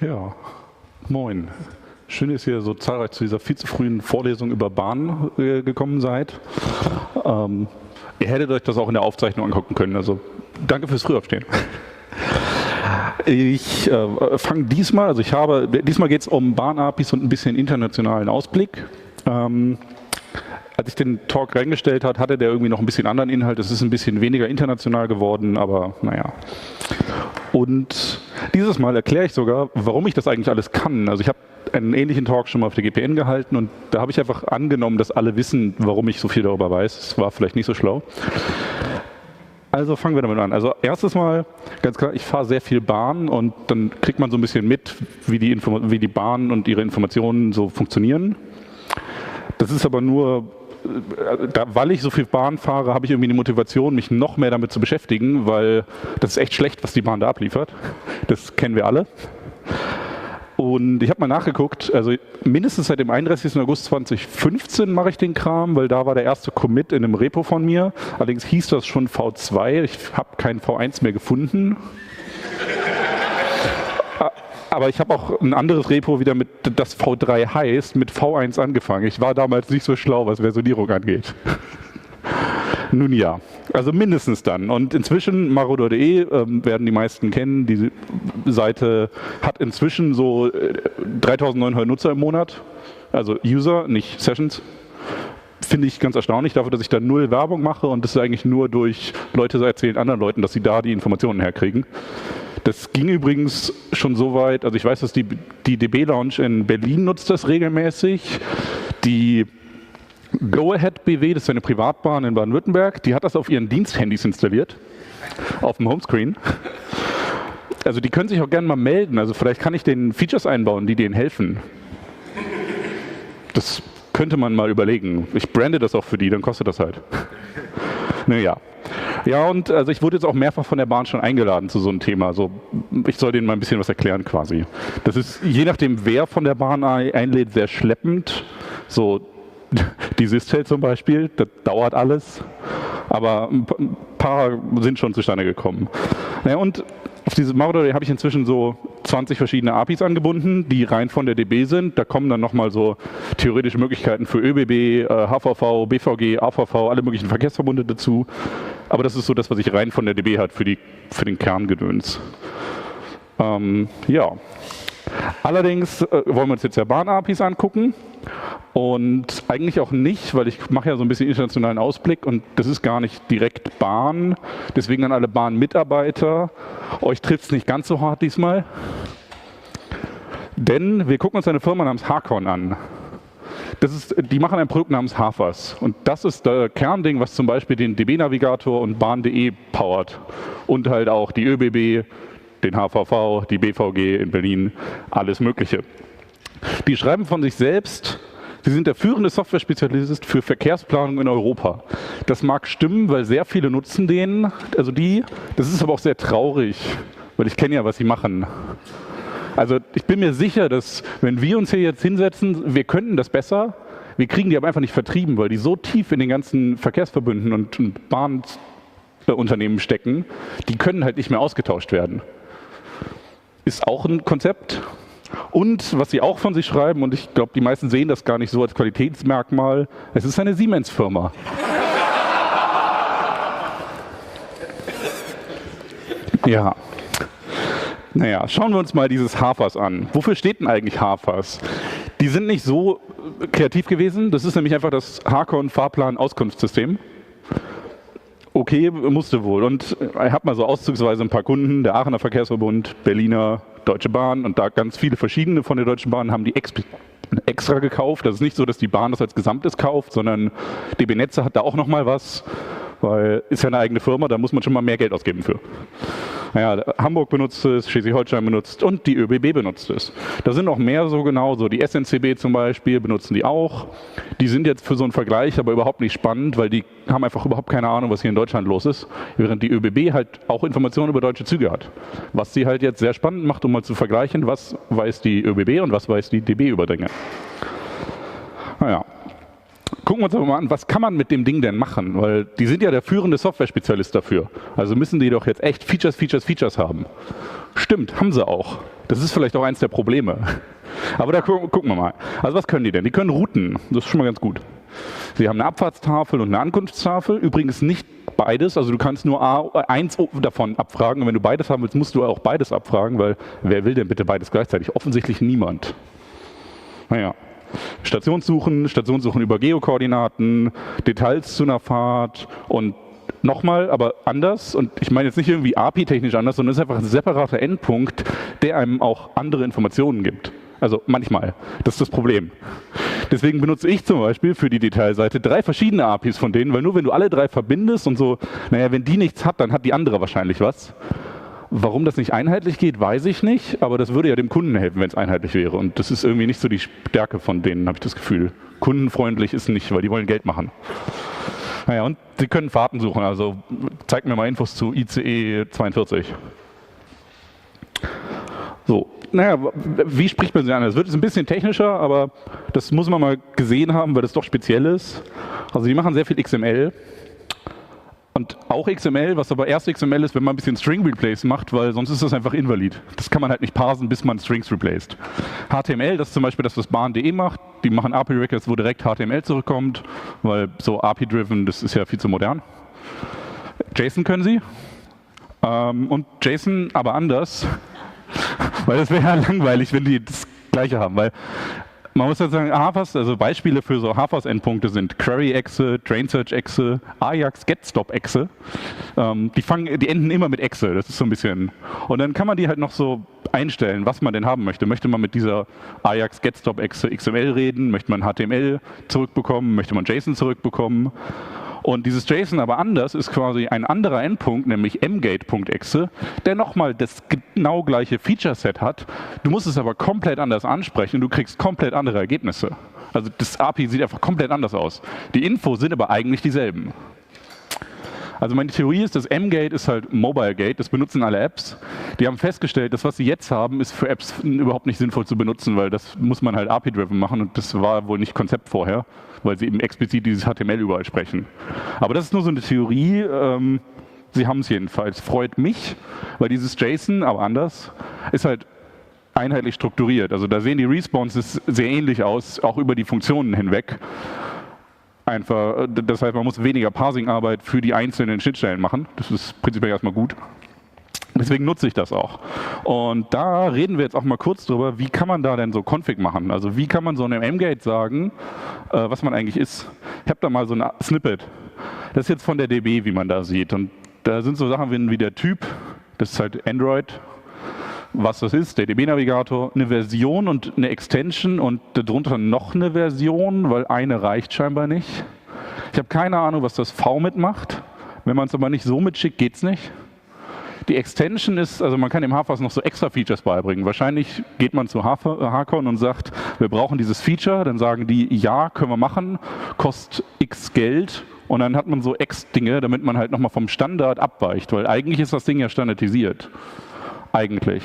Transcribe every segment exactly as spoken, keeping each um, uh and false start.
Ja, moin. Schön, dass ihr so zahlreich zu dieser viel zu frühen Vorlesung über Bahnen äh, gekommen seid. Ähm, ihr hättet euch das auch in der Aufzeichnung angucken können, also danke fürs Frühaufstehen. Ich äh, fange diesmal, also ich habe, diesmal geht es um Bahn-A P Is und ein bisschen internationalen Ausblick. Ähm, als ich den Talk reingestellt hat, hatte der irgendwie noch ein bisschen anderen Inhalt. Es ist ein bisschen weniger international geworden, aber naja. Und dieses Mal erkläre ich sogar, warum ich das eigentlich alles kann. Also ich habe einen ähnlichen Talk schon mal auf der G P N gehalten und da habe ich einfach angenommen, dass alle wissen, warum ich so viel darüber weiß. Das war vielleicht nicht so schlau. Also fangen wir damit an. Also erstes Mal, ganz klar, ich fahre sehr viel Bahn und dann kriegt man so ein bisschen mit, wie die, Inform- wie die Bahn und ihre Informationen so funktionieren. Das ist aber nur, da, weil ich so viel Bahn fahre, habe ich irgendwie die Motivation, mich noch mehr damit zu beschäftigen, weil das ist echt schlecht, was die Bahn da abliefert. Das kennen wir alle. Und ich habe mal nachgeguckt, also mindestens seit dem einunddreißigsten August zweitausendfünfzehn mache ich den Kram, weil da war der erste Commit in einem Repo von mir. Allerdings hieß das schon V zwei, ich habe keinen V eins mehr gefunden. Aber ich habe auch ein anderes Repo wieder mit, das V drei heißt, mit V eins angefangen. Ich war damals nicht so schlau, was Versionierung angeht. Nun ja, also mindestens dann. Und inzwischen, Marauder punkt de, äh, werden die meisten kennen, die Seite hat inzwischen so äh, dreitausendneunhundert Nutzer im Monat, also User, nicht Sessions. Finde ich ganz erstaunlich dafür, dass ich da null Werbung mache und das ist eigentlich nur durch Leute erzählen anderen Leuten, dass sie da die Informationen herkriegen. Das ging übrigens schon so weit, also ich weiß, dass die, die D B Lounge in Berlin nutzt das regelmäßig. Die Go-Ahead B W, das ist eine Privatbahn in Baden-Württemberg, die hat das auf ihren Diensthandys installiert, auf dem Homescreen. Also die können sich auch gerne mal melden, also vielleicht kann ich denen Features einbauen, die denen helfen. Das könnte man mal überlegen. Ich brande das auch für die, dann kostet das halt. Naja. Ja, und also ich wurde jetzt auch mehrfach von der Bahn schon eingeladen zu so einem Thema. Also ich soll denen mal ein bisschen was erklären quasi. Das ist, je nachdem wer von der Bahn einlädt, sehr schleppend. So die Systel zum Beispiel, das dauert alles. Aber ein paar sind schon zustande gekommen. Ja, und auf diese Marauder habe ich inzwischen so zwanzig verschiedene A P Is angebunden, die rein von der D B sind. Da kommen dann nochmal so theoretische Möglichkeiten für ÖBB, H V V, B V G, A V V, alle möglichen Verkehrsverbunde dazu. Aber das ist so das, was ich rein von der D B hat für, die, für den Kerngedöns. Ähm, ja. Allerdings äh, wollen wir uns jetzt ja Bahn-A P Is angucken und eigentlich auch nicht, weil ich mache ja so ein bisschen internationalen Ausblick und das ist gar nicht direkt Bahn, deswegen an alle Bahnmitarbeiter, euch trifft es nicht ganz so hart diesmal, denn wir gucken uns eine Firma namens Hacon an. Das ist, die machen ein Produkt namens Hafers und das ist der Kernding, was zum Beispiel den D B-Navigator und Bahn punkt de powert und halt auch die ÖBB, den H V V, die B V G in Berlin, alles Mögliche. Die schreiben von sich selbst, sie sind der führende Software-Spezialist für Verkehrsplanung in Europa. Das mag stimmen, weil sehr viele nutzen den, also die, das ist aber auch sehr traurig, weil ich kenne ja, was sie machen. Also ich bin mir sicher, dass wenn wir uns hier jetzt hinsetzen, wir könnten das besser, wir kriegen die aber einfach nicht vertrieben, weil die so tief in den ganzen Verkehrsverbünden und, und Bahnunternehmen stecken, die können halt nicht mehr ausgetauscht werden. Ist auch ein Konzept. Und was sie auch von sich schreiben, und ich glaube, die meisten sehen das gar nicht so als Qualitätsmerkmal, es ist eine Siemens-Firma. Ja. Naja, schauen wir uns mal dieses Hafers an. Wofür steht denn eigentlich Hafers? Die sind nicht so kreativ gewesen. Das ist nämlich einfach das Hacon-Fahrplan-Auskunftssystem. Okay, musste wohl. Und ich habe mal so auszugsweise ein paar Kunden, der Aachener Verkehrsverbund, Berliner, Deutsche Bahn und da ganz viele verschiedene von der Deutschen Bahn haben die extra gekauft. Das ist nicht so, dass die Bahn das als Gesamtes kauft, sondern D B Netze hat da auch nochmal was, weil ist ja eine eigene Firma, da muss man schon mal mehr Geld ausgeben für. Naja, Hamburg benutzt es, Schleswig-Holstein benutzt und die ÖBB benutzt es. Da sind noch mehr so genau, so die S N C B zum Beispiel benutzen die auch. Die sind jetzt für so einen Vergleich aber überhaupt nicht spannend, weil die haben einfach überhaupt keine Ahnung, was hier in Deutschland los ist, während die ÖBB halt auch Informationen über deutsche Züge hat. Was sie halt jetzt sehr spannend macht, um mal zu vergleichen, was weiß die ÖBB und was weiß die D B über Dinge. Naja. Gucken wir uns aber mal an, was kann man mit dem Ding denn machen? Weil die sind ja der führende Software-Spezialist dafür. Also müssen die doch jetzt echt Features, Features, Features haben. Stimmt, haben sie auch. Das ist vielleicht auch eins der Probleme. Aber da gu gucken wir mal. Also was können die denn? Die können routen. Das ist schon mal ganz gut. Sie haben eine Abfahrtstafel und eine Ankunftstafel. Übrigens nicht beides. Also du kannst nur A, eins davon abfragen. Und wenn du beides haben willst, musst du auch beides abfragen, weil wer will denn bitte beides gleichzeitig? Offensichtlich niemand. Naja. Stationssuchen, Stationssuchen über Geokoordinaten, Details zu einer Fahrt und nochmal, aber anders. Und ich meine jetzt nicht irgendwie A P I-technisch anders, sondern es ist einfach ein separater Endpunkt, der einem auch andere Informationen gibt. Also manchmal. Das ist das Problem. Deswegen benutze ich zum Beispiel für die Detailseite drei verschiedene A P Is von denen, weil nur wenn du alle drei verbindest und so, naja, wenn die nichts hat, dann hat die andere wahrscheinlich was. Warum das nicht einheitlich geht, weiß ich nicht, aber das würde ja dem Kunden helfen, wenn es einheitlich wäre. Und das ist irgendwie nicht so die Stärke von denen, habe ich das Gefühl. Kundenfreundlich ist nicht, weil die wollen Geld machen. Naja, und sie können Fahrten suchen, also zeig mir mal Infos zu I C E zweiundvierzig. So, naja, wie spricht man sie an? Das wird jetzt ein bisschen technischer, aber das muss man mal gesehen haben, weil das doch speziell ist. Also die machen sehr viel X M L. Und auch X M L, was aber erst X M L ist, wenn man ein bisschen String Replace macht, weil sonst ist das einfach invalid. Das kann man halt nicht parsen, bis man Strings replaced. H T M L, das ist zum Beispiel das, was bahn punkt de macht. Die machen A P I-Records, wo direkt H T M L zurückkommt, weil so A P I-driven, das ist ja viel zu modern. JSON können sie. Ähm, und JSON aber anders, weil das wäre ja langweilig, wenn die das Gleiche haben. Weil man muss halt sagen, Hafas, also Beispiele für so Hafas-Endpunkte sind Query-Exe, Train-Search-Exe, Ajax-Get-Stop-Exe. Ähm, die, fangen, die enden immer mit Exe, das ist so ein bisschen. Und dann kann man die halt noch so einstellen, was man denn haben möchte. Möchte man mit dieser Ajax-Get-Stop-Exe X M L reden? Möchte man H T M L zurückbekommen? Möchte man JSON zurückbekommen? Und dieses JSON aber anders ist quasi ein anderer Endpunkt, nämlich mgate.exe, der nochmal das genau gleiche Feature-Set hat. Du musst es aber komplett anders ansprechen und du kriegst komplett andere Ergebnisse. Also das A P I sieht einfach komplett anders aus. Die Infos sind aber eigentlich dieselben. Also meine Theorie ist, das mgate ist halt MobileGate, das benutzen alle Apps. Die haben festgestellt, das, was sie jetzt haben, ist für Apps überhaupt nicht sinnvoll zu benutzen, weil das muss man halt A P I-driven machen und das war wohl nicht Konzept vorher, weil sie eben explizit dieses H T M L überall sprechen. Aber das ist nur so eine Theorie, ähm, sie haben es jedenfalls. Freut mich, weil dieses JSON, aber anders, ist halt einheitlich strukturiert. Also da sehen die Responses sehr ähnlich aus, auch über die Funktionen hinweg. Einfach, das heißt, man muss weniger Parsing-Arbeit für die einzelnen Schnittstellen machen. Das ist prinzipiell erstmal gut. Deswegen nutze ich das auch. Und da reden wir jetzt auch mal kurz drüber, wie kann man da denn so Config machen? Also wie kann man so einem mgate sagen, äh, was man eigentlich ist? Ich habe da mal so ein Snippet. Das ist jetzt von der D B, wie man da sieht. Und da sind so Sachen wie der Typ, das ist halt Android, was das ist, der D B-Navigator, eine Version und eine Extension und darunter noch eine Version, weil eine reicht scheinbar nicht. Ich habe keine Ahnung, was das V mitmacht. Wenn man es aber nicht so mitschickt, geht es nicht. Die Extension ist, also man kann dem Hafas noch so extra Features beibringen. Wahrscheinlich geht man zu Hakon und sagt, wir brauchen dieses Feature, dann sagen die, ja, können wir machen, kostet x Geld und dann hat man so X-Dinge, damit man halt nochmal vom Standard abweicht, weil eigentlich ist das Ding ja standardisiert. Eigentlich.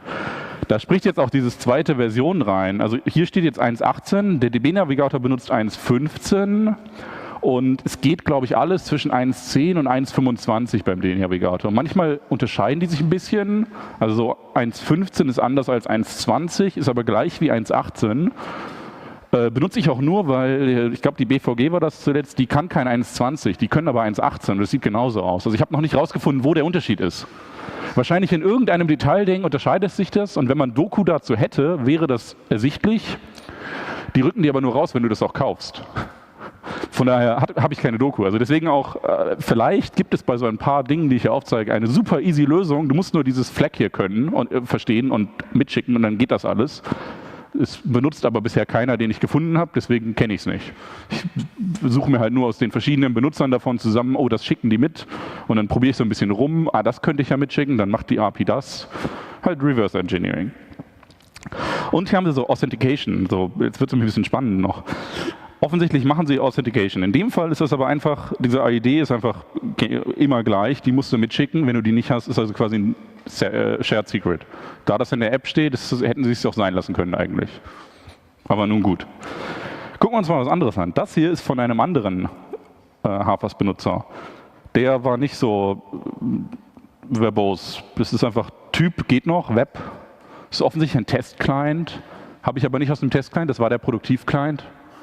Da spricht jetzt auch dieses zweite Version rein. Also hier steht jetzt eins Punkt achtzehn, der D B-Navigator benutzt eins Punkt fünfzehn und es geht, glaube ich, alles zwischen eins Punkt zehn und eins Punkt fünfundzwanzig beim D B-Navigator. Manchmal unterscheiden die sich ein bisschen. Also so eins Punkt fünfzehn ist anders als eins Punkt zwanzig, ist aber gleich wie eins Punkt achtzehn. Äh, benutze ich auch nur, weil ich glaube, die B V G war das zuletzt, die kann kein eins Punkt zwanzig, die können aber eins Punkt achtzehn. Das sieht genauso aus. Also ich habe noch nicht rausgefunden, wo der Unterschied ist. Wahrscheinlich in irgendeinem Detailding unterscheidet sich das und wenn man Doku dazu hätte, wäre das ersichtlich. Die rücken die aber nur raus, wenn du das auch kaufst. Von daher habe ich keine Doku. Also deswegen auch, äh, vielleicht gibt es bei so ein paar Dingen, die ich hier aufzeige, eine super easy Lösung. Du musst nur dieses Flag hier können und äh, verstehen und mitschicken und dann geht das alles. Es benutzt aber bisher keiner, den ich gefunden habe, deswegen kenne ich es nicht. Ich suche mir halt nur aus den verschiedenen Benutzern davon zusammen, oh, das schicken die mit und dann probiere ich so ein bisschen rum, ah, das könnte ich ja mitschicken, dann macht die A P I das. Halt Reverse Engineering. Und hier haben sie so Authentication, so, jetzt wird es ein bisschen spannend noch. Offensichtlich machen sie Authentication. In dem Fall ist das aber einfach, diese I D ist einfach immer gleich, die musst du mitschicken. Wenn du die nicht hast, ist also quasi ein Shared Secret. Da das in der App steht, das, hätten sie es auch sein lassen können eigentlich. Aber nun gut. Gucken wir uns mal was anderes an. Das hier ist von einem anderen äh, Hafas-Benutzer. Der war nicht so verbose. Das ist einfach Typ, geht noch, Web. Das ist offensichtlich ein Test-Client. Habe ich aber nicht aus dem Test-Client, das war der Produktiv-Client.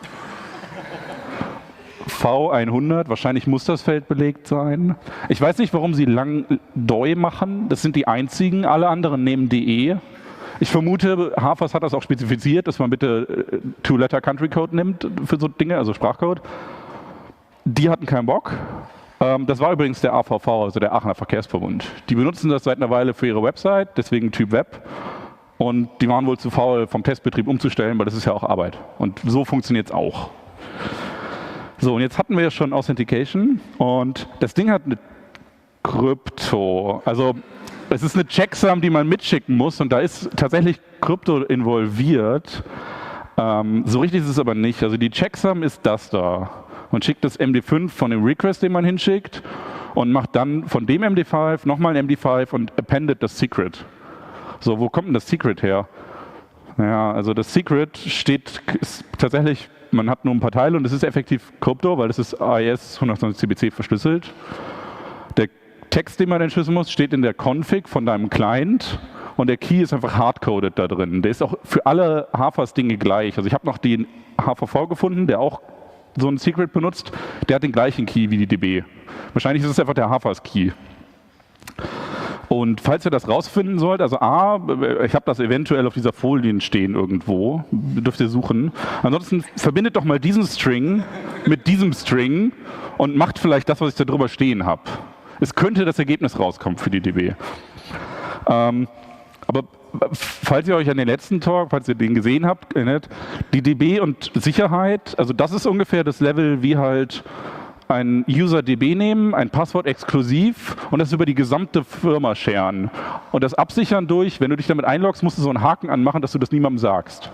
V hundert, wahrscheinlich muss das Feld belegt sein. Ich weiß nicht, warum sie lang D O I machen. Das sind die einzigen. Alle anderen nehmen D E. Ich vermute, Hafers hat das auch spezifiziert, dass man bitte Two-Letter-Country-Code nimmt für so Dinge, also Sprachcode. Die hatten keinen Bock. Das war übrigens der A V V, also der Aachener Verkehrsverbund. Die benutzen das seit einer Weile für ihre Website, deswegen Typ Web. Und die waren wohl zu faul, vom Testbetrieb umzustellen, weil das ist ja auch Arbeit. Und so funktioniert es auch. So, und jetzt hatten wir ja schon Authentication und das Ding hat eine Krypto. Also es ist eine Checksum, die man mitschicken muss und da ist tatsächlich Krypto involviert. Ähm, so richtig ist es aber nicht. Also die Checksum ist das da. Man schickt das M D fünf von dem Request, den man hinschickt und macht dann von dem M D fünf nochmal ein M D fünf und appendet das Secret. So, wo kommt denn das Secret her? Naja, also das Secret steht ist tatsächlich, man hat nur ein paar Teile und es ist effektiv Krypto, weil es ist A E S hundertzwanzig C B C verschlüsselt. Der Text, den man entschlüsseln muss, steht in der Config von deinem Client und der Key ist einfach hardcoded da drin. Der ist auch für alle Hafers-Dinge gleich. Also ich habe noch den H V V gefunden, der auch so ein Secret benutzt, der hat den gleichen Key wie die D B. Wahrscheinlich ist es einfach der Hafers Key. Und falls ihr das rausfinden sollt, also A, ich habe das eventuell auf dieser Folie stehen irgendwo, dürft ihr suchen. Ansonsten verbindet doch mal diesen String mit diesem String und macht vielleicht das, was ich da drüber stehen habe. Es könnte das Ergebnis rauskommen für die D B. Ähm, aber falls ihr euch an den letzten Talk, falls ihr den gesehen habt, erinnert, die D B und Sicherheit, also das ist ungefähr das Level wie halt ein User D B nehmen, ein Passwort exklusiv und das über die gesamte Firma sharen. Und das absichern durch, wenn du dich damit einloggst, musst du so einen Haken anmachen, dass du das niemandem sagst.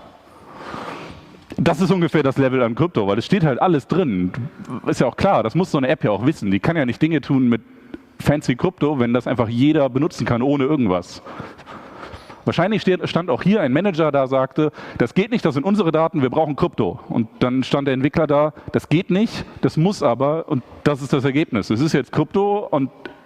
Das ist ungefähr das Level an Krypto, weil es steht halt alles drin. Ist ja auch klar, das muss so eine App ja auch wissen. Die kann ja nicht Dinge tun mit fancy Krypto, wenn das einfach jeder benutzen kann, ohne irgendwas. Wahrscheinlich stand auch hier ein Manager da, sagte, das geht nicht, das sind unsere Daten, wir brauchen Krypto. Und dann stand der Entwickler da, das geht nicht, das muss aber und das ist das Ergebnis. Es ist jetzt Krypto und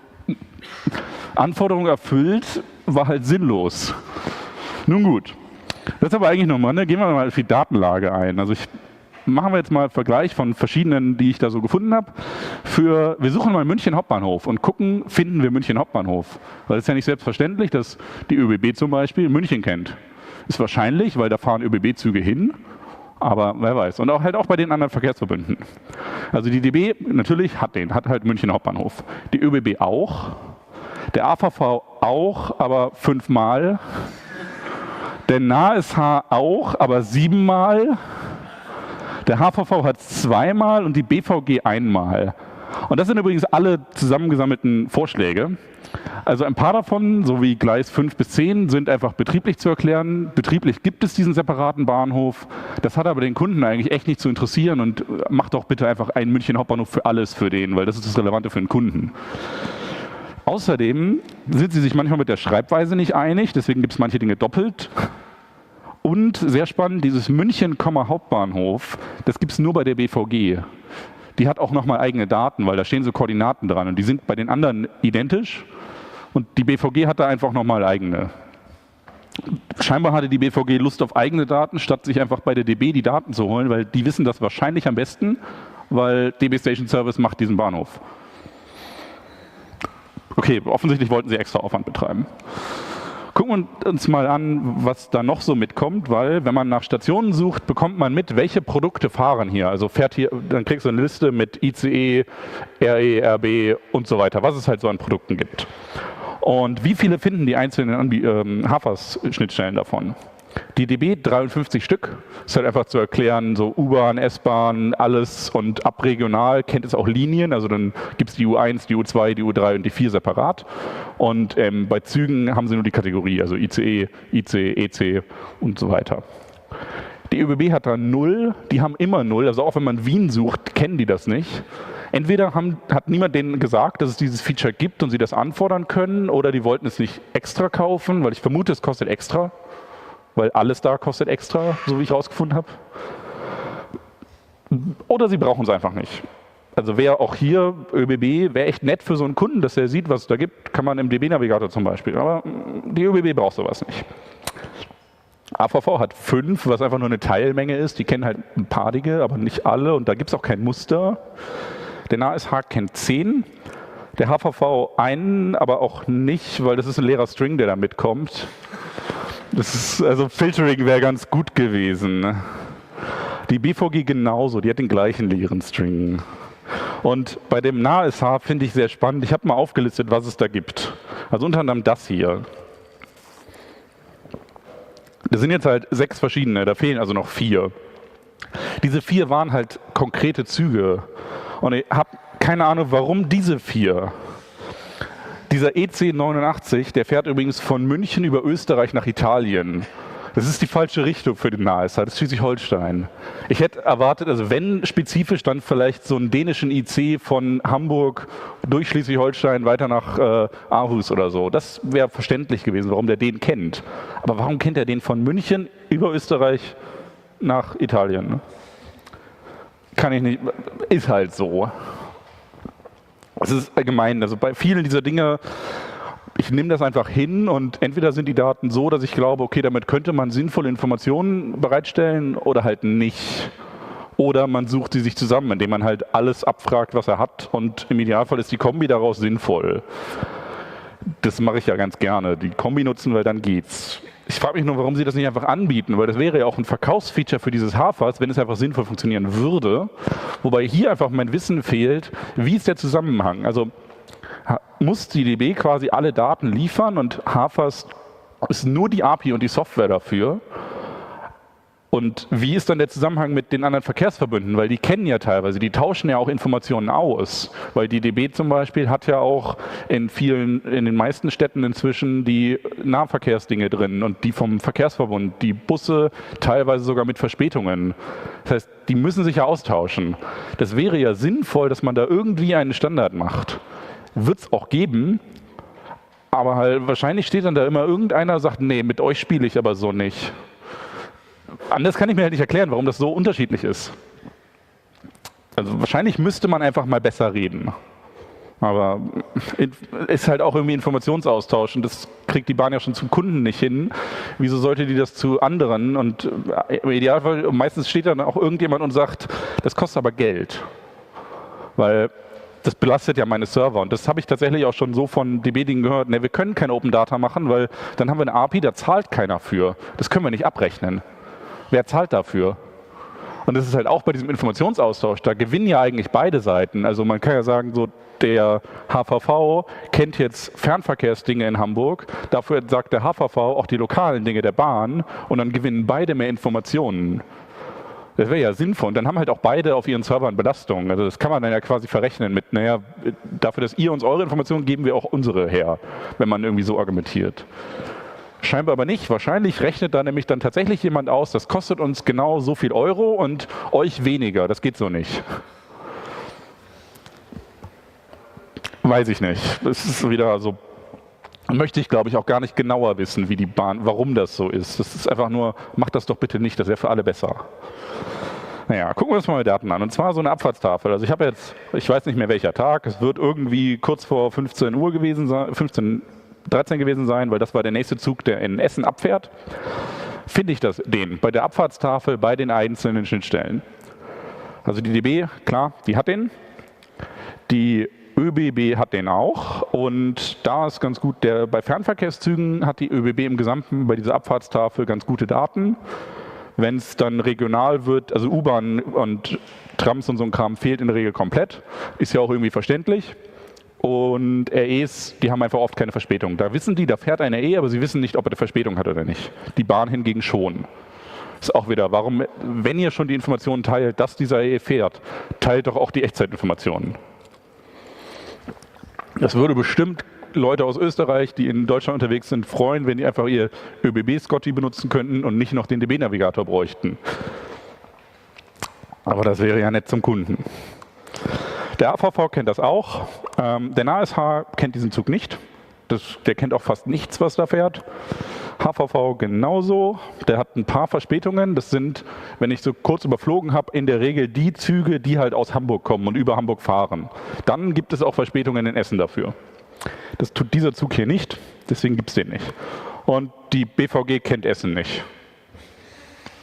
Anforderung erfüllt, war halt sinnlos. Nun gut, das ist aber eigentlich nochmal, ne? Gehen wir mal auf die Datenlage ein. Also ich machen wir jetzt mal einen Vergleich von verschiedenen, die ich da so gefunden habe. Für, wir suchen mal München Hauptbahnhof und gucken, finden wir München Hauptbahnhof. Weil es ist ja nicht selbstverständlich, dass die ÖBB zum Beispiel München kennt. Ist wahrscheinlich, weil da fahren ÖBB-Züge hin, aber wer weiß. Und auch halt auch bei den anderen Verkehrsverbünden. Also die D B natürlich hat den, hat halt München Hauptbahnhof. Die ÖBB auch, der A V V auch, aber fünfmal. Der N A S H auch, aber siebenmal. Der H V V hat zweimal und die B V G einmal. Und das sind übrigens alle zusammengesammelten Vorschläge. Also ein paar davon, so wie Gleis fünf bis zehn, sind einfach betrieblich zu erklären. Betrieblich gibt es diesen separaten Bahnhof. Das hat aber den Kunden eigentlich echt nicht zu interessieren und macht doch bitte einfach einen München Hauptbahnhof für alles für den, weil das ist das Relevante für den Kunden. Außerdem sind sie sich manchmal mit der Schreibweise nicht einig, deswegen gibt es manche Dinge doppelt. Und sehr spannend, dieses München, Hauptbahnhof, das gibt es nur bei der B V G. Die hat auch nochmal eigene Daten, weil da stehen so Koordinaten dran und die sind bei den anderen identisch und die B V G hat da einfach nochmal eigene. Scheinbar hatte die B V G Lust auf eigene Daten, statt sich einfach bei der D B die Daten zu holen, weil die wissen das wahrscheinlich am besten, weil D B Station Service macht diesen Bahnhof. Okay, offensichtlich wollten sie extra Aufwand betreiben. Gucken wir uns mal an, was da noch so mitkommt, weil wenn man nach Stationen sucht, bekommt man mit, welche Produkte fahren hier. Also fährt hier, dann kriegst du eine Liste mit I C E, R E, R B und so weiter, was es halt so an Produkten gibt. Und wie viele finden die einzelnen Anbie ähm, Hafers-Schnittstellen davon? Die D B dreiundfünfzig Stück, ist halt einfach zu erklären, so U-Bahn, S-Bahn, alles und abregional kennt es auch Linien, also dann gibt es die U eins, die U zwei, die U drei und die vier separat. Und ähm, bei Zügen haben sie nur die Kategorie, also I C E, I C, E C und so weiter. Die ÖBB hat da null, die haben immer null, also auch wenn man Wien sucht, kennen die das nicht. Entweder haben, hat niemand denen gesagt, dass es dieses Feature gibt und sie das anfordern können, oder die wollten es nicht extra kaufen, weil ich vermute, es kostet extra. Weil alles da kostet extra, so wie ich rausgefunden habe. Oder sie brauchen es einfach nicht. Also wer auch hier, ÖBB, wäre echt nett für so einen Kunden, dass er sieht, was es da gibt, kann man im D B-Navigator zum Beispiel. Aber die ÖBB braucht sowas nicht. A V V hat fünf, was einfach nur eine Teilmenge ist. Die kennen halt ein paar Dinge, aber nicht alle und da gibt es auch kein Muster. Der N A S H kennt zehn, der H V V einen, aber auch nicht, weil das ist ein leerer String, der da mitkommt. Das ist, also Filtering wäre ganz gut gewesen. Die B V G genauso, die hat den gleichen leeren String. Und bei dem N A S H finde ich sehr spannend, ich habe mal aufgelistet, was es da gibt. Also unter anderem das hier. Das sind jetzt halt sechs verschiedene, da fehlen also noch vier. Diese vier waren halt konkrete Züge. Und ich habe keine Ahnung, warum diese vier. Dieser E C neunundachtzig, der fährt übrigens von München über Österreich nach Italien. Das ist die falsche Richtung für den N A S H, das ist Schleswig-Holstein. Ich hätte erwartet, also wenn spezifisch, dann vielleicht so einen dänischen I C von Hamburg durch Schleswig-Holstein weiter nach äh, Aarhus oder so. Das wäre verständlich gewesen, warum der den kennt. Aber warum kennt er den von München über Österreich nach Italien? Kann ich nicht, ist halt so. Es ist allgemein, also bei vielen dieser Dinge, ich nehme das einfach hin und entweder sind die Daten so, dass ich glaube, okay, damit könnte man sinnvolle Informationen bereitstellen oder halt nicht. Oder man sucht sie sich zusammen, indem man halt alles abfragt, was er hat und im Idealfall ist die Kombi daraus sinnvoll. Das mache ich ja ganz gerne, die Kombi nutzen, weil dann geht's. Ich frage mich nur, warum sie das nicht einfach anbieten, weil das wäre ja auch ein Verkaufsfeature für dieses H F A S, wenn es einfach sinnvoll funktionieren würde. Wobei hier einfach mein Wissen fehlt, wie ist der Zusammenhang? Also muss die D B quasi alle Daten liefern und H F A S ist nur die A P I und die Software dafür. Und wie ist dann der Zusammenhang mit den anderen Verkehrsverbünden? Weil die kennen ja teilweise, die tauschen ja auch Informationen aus. Weil die D B zum Beispiel hat ja auch in vielen, in den meisten Städten inzwischen die Nahverkehrsdinge drin und die vom Verkehrsverbund, die Busse teilweise sogar mit Verspätungen. Das heißt, die müssen sich ja austauschen. Das wäre ja sinnvoll, dass man da irgendwie einen Standard macht. Wird es auch geben, aber halt wahrscheinlich steht dann da immer irgendeiner und sagt, nee, mit euch spiele ich aber so nicht. Anders kann ich mir halt nicht erklären, warum das so unterschiedlich ist. Also wahrscheinlich müsste man einfach mal besser reden. Aber ist halt auch irgendwie Informationsaustausch und das kriegt die Bahn ja schon zum Kunden nicht hin. Wieso sollte die das zu anderen? Und im Idealfall, meistens steht dann auch irgendjemand und sagt, das kostet aber Geld. Weil das belastet ja meine Server und das habe ich tatsächlich auch schon so von D B-Dingen gehört. Ne, wir können kein Open Data machen, weil dann haben wir eine A P I, da zahlt keiner für. Das können wir nicht abrechnen. Wer zahlt dafür? Und das ist halt auch bei diesem Informationsaustausch, da gewinnen ja eigentlich beide Seiten. Also man kann ja sagen, so der H V V kennt jetzt Fernverkehrsdinge in Hamburg, dafür sagt der H V V auch die lokalen Dinge der Bahn und dann gewinnen beide mehr Informationen. Das wäre ja sinnvoll. Und dann haben halt auch beide auf ihren Servern Belastung. Also das kann man dann ja quasi verrechnen mit, naja, dafür, dass ihr uns eure Informationen geben wir auch unsere her, wenn man irgendwie so argumentiert. Scheinbar aber nicht. Wahrscheinlich rechnet da nämlich dann tatsächlich jemand aus, das kostet uns genau so viel Euro und euch weniger. Das geht so nicht. Weiß ich nicht. Das ist wieder so, möchte ich glaube ich auch gar nicht genauer wissen, wie die Bahn, warum das so ist. Das ist einfach nur, macht das doch bitte nicht, das wäre für alle besser. Naja, gucken wir uns mal die Daten an. Und zwar so eine Abfahrtstafel. Also ich habe jetzt, ich weiß nicht mehr welcher Tag, es wird irgendwie kurz vor fünfzehn Uhr gewesen sein, fünfzehn, dreizehn gewesen sein, weil das war der nächste Zug, der in Essen abfährt. Finde ich das den bei der Abfahrtstafel bei den einzelnen Schnittstellen. Also die D B, klar, die hat den. Die ÖBB hat den auch und da ist ganz gut, der, bei Fernverkehrszügen hat die ÖBB im Gesamten bei dieser Abfahrtstafel ganz gute Daten. Wenn es dann regional wird, also U-Bahn und Trams und so ein Kram fehlt in der Regel komplett, ist ja auch irgendwie verständlich. Und R Es, die haben einfach oft keine Verspätung. Da wissen die, da fährt ein R E, aber sie wissen nicht, ob er eine Verspätung hat oder nicht. Die Bahn hingegen schon. Ist auch wieder, warum, wenn ihr schon die Informationen teilt, dass dieser R E fährt, teilt doch auch die Echtzeitinformationen. Das würde bestimmt Leute aus Österreich, die in Deutschland unterwegs sind, freuen, wenn die einfach ihr ÖBB-Scotty benutzen könnten und nicht noch den D B-Navigator bräuchten. Aber das wäre ja nett zum Kunden. Der A V V kennt das auch. Ähm, der N A S H kennt diesen Zug nicht. Das, der kennt auch fast nichts, was da fährt. H V V genauso. Der hat ein paar Verspätungen. Das sind, wenn ich so kurz überflogen habe, in der Regel die Züge, die halt aus Hamburg kommen und über Hamburg fahren. Dann gibt es auch Verspätungen in Essen dafür. Das tut dieser Zug hier nicht, deswegen gibt es den nicht. Und die B V G kennt Essen nicht.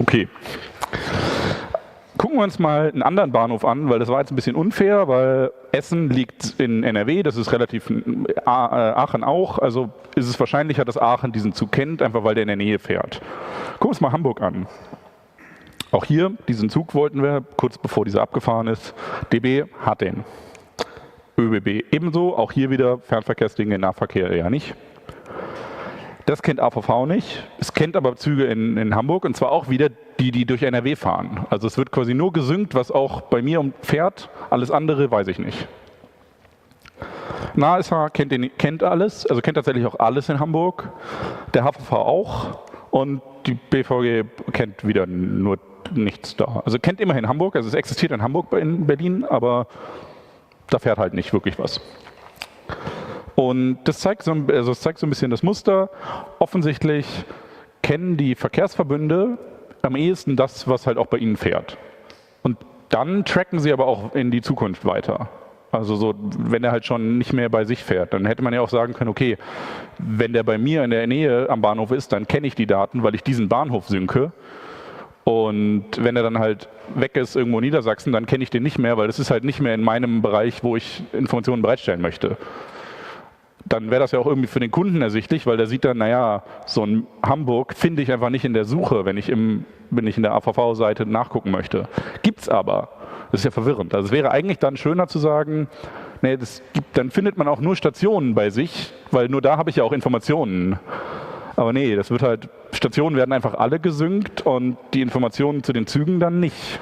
Okay. Gucken wir uns mal einen anderen Bahnhof an, weil das war jetzt ein bisschen unfair, weil Essen liegt in N R W, das ist relativ, Aachen auch, also ist es wahrscheinlicher, dass Aachen diesen Zug kennt, einfach weil der in der Nähe fährt. Gucken wir uns mal Hamburg an. Auch hier, diesen Zug wollten wir, kurz bevor dieser abgefahren ist, D B hat den. ÖBB ebenso, auch hier wieder Fernverkehrslinien, Nahverkehr eher nicht. Das kennt A V V nicht, es kennt aber Züge in, in Hamburg und zwar auch wieder die, die durch N R W fahren. Also es wird quasi nur gesynkt, was auch bei mir fährt, alles andere weiß ich nicht. N A S H kennt, den, kennt alles, also kennt tatsächlich auch alles in Hamburg, der H V V auch und die B V G kennt wieder nur nichts da. Also kennt immerhin Hamburg, also es existiert in Hamburg in Berlin, aber da fährt halt nicht wirklich was. Und das zeigt, so, also das zeigt so ein bisschen das Muster. Offensichtlich kennen die Verkehrsverbünde am ehesten das, was halt auch bei ihnen fährt. Und dann tracken sie aber auch in die Zukunft weiter. Also so, wenn er halt schon nicht mehr bei sich fährt, dann hätte man ja auch sagen können, okay, wenn der bei mir in der Nähe am Bahnhof ist, dann kenne ich die Daten, weil ich diesen Bahnhof synke. Und wenn er dann halt weg ist irgendwo in Niedersachsen, dann kenne ich den nicht mehr, weil das ist halt nicht mehr in meinem Bereich, wo ich Informationen bereitstellen möchte. Dann wäre das ja auch irgendwie für den Kunden ersichtlich, weil der sieht dann, naja, so ein Hamburg finde ich einfach nicht in der Suche, wenn ich, im, wenn ich in der A V V-Seite nachgucken möchte. Gibt's aber. Das ist ja verwirrend. Also es wäre eigentlich dann schöner zu sagen, nee, das gibt, dann findet man auch nur Stationen bei sich, weil nur da habe ich ja auch Informationen. Aber nee, das wird halt, Stationen werden einfach alle gesynkt und die Informationen zu den Zügen dann nicht.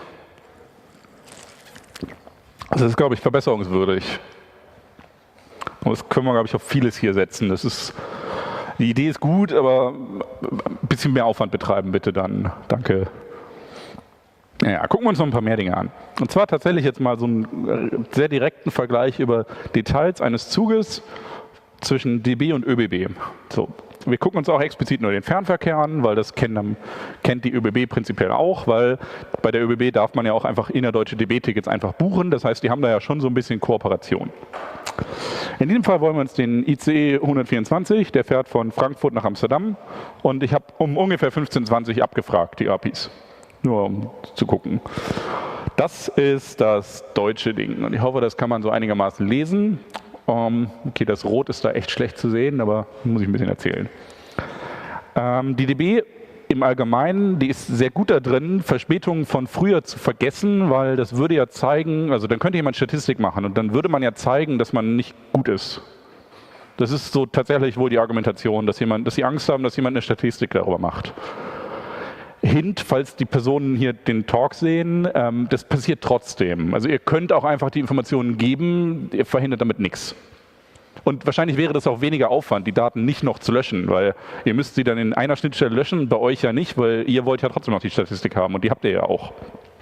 Also das ist, glaube ich, verbesserungswürdig. Und das können wir, glaube ich, auf vieles hier setzen. Das ist, die Idee ist gut, aber ein bisschen mehr Aufwand betreiben, bitte dann. Danke. Naja, gucken wir uns noch ein paar mehr Dinge an. Und zwar tatsächlich jetzt mal so einen sehr direkten Vergleich über Details eines Zuges zwischen D B und ÖBB. So, wir gucken uns auch explizit nur den Fernverkehr an, weil das kennen, kennt die ÖBB prinzipiell auch, weil bei der ÖBB darf man ja auch einfach innerdeutsche D B-Tickets einfach buchen. Das heißt, die haben da ja schon so ein bisschen Kooperation. In diesem Fall wollen wir uns den I C E hundertvierundzwanzig, der fährt von Frankfurt nach Amsterdam und ich habe um ungefähr fünfzehn Uhr zwanzig abgefragt, die A P Is. Nur um zu gucken. Das ist das deutsche Ding und ich hoffe, das kann man so einigermaßen lesen. Um, okay, das Rot ist da echt schlecht zu sehen, aber muss ich ein bisschen erzählen. Ähm, die D B im Allgemeinen, die ist sehr gut da drin, Verspätungen von früher zu vergessen, weil das würde ja zeigen, also dann könnte jemand Statistik machen und dann würde man ja zeigen, dass man nicht gut ist. Das ist so tatsächlich wohl die Argumentation, dass, jemand, dass sie Angst haben, dass jemand eine Statistik darüber macht. Hint, falls die Personen hier den Talk sehen, ähm, das passiert trotzdem. Also ihr könnt auch einfach die Informationen geben, ihr verhindert damit nichts. Und wahrscheinlich wäre das auch weniger Aufwand, die Daten nicht noch zu löschen, weil ihr müsst sie dann in einer Schnittstelle löschen, bei euch ja nicht, weil ihr wollt ja trotzdem noch die Statistik haben und die habt ihr ja auch.